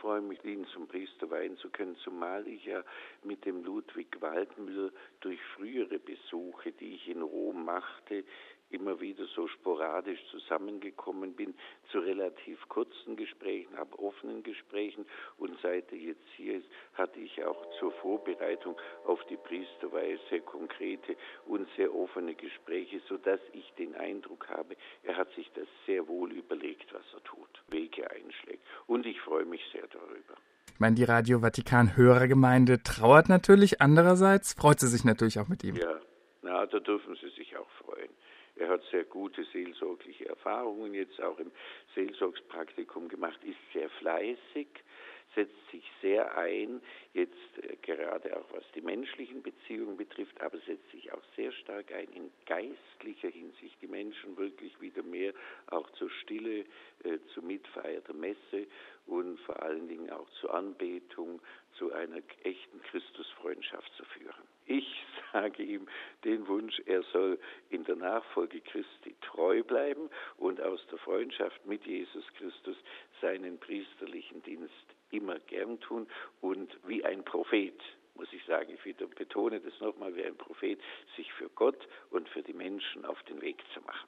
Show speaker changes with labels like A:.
A: freue mich, ihn zum Priester weihen zu können, zumal ich ja mit dem Ludwig Waldmüller durch frühere Besuche, die ich in Rom machte, immer wieder so sporadisch zusammengekommen bin, zu relativ kurzen Gesprächen, offenen Gesprächen. Und seit er jetzt hier ist, hatte ich auch zur Vorbereitung auf die Priesterweihe sehr konkrete und sehr offene Gespräche, sodass ich den Eindruck habe, er hat sich das sehr wohl überlegt, was er tut, Wege einschlägt. Und ich freue mich sehr darüber.
B: Ich meine, die Radio Vatikan Hörergemeinde trauert natürlich, andererseits freut sie sich natürlich auch mit ihm.
A: Ja, da dürfen Sie sich auch freuen. Er hat sehr gute seelsorgliche Erfahrungen jetzt auch im Seelsorgspraktikum gemacht, ist sehr fleißig, setzt sich sehr ein, jetzt gerade auch was die menschlichen Beziehungen betrifft, aber setzt sich auch sehr stark ein in geistlicher Hinsicht, die Menschen wirklich wieder mehr auch zur Stille, zur Mitfeier der Messe und vor allen Dingen auch zur Anbetung, zu einer echten Christusfreundschaft zu führen. Ich sage ihm den Wunsch, er soll in der Nachfolge Christi treu bleiben und aus der Freundschaft mit Jesus Christus seinen priesterlichen Dienst immer gern tun und wie ein Prophet, muss ich sagen, ich wieder betone das nochmal, wie ein Prophet, sich für Gott und für die Menschen auf den Weg zu machen.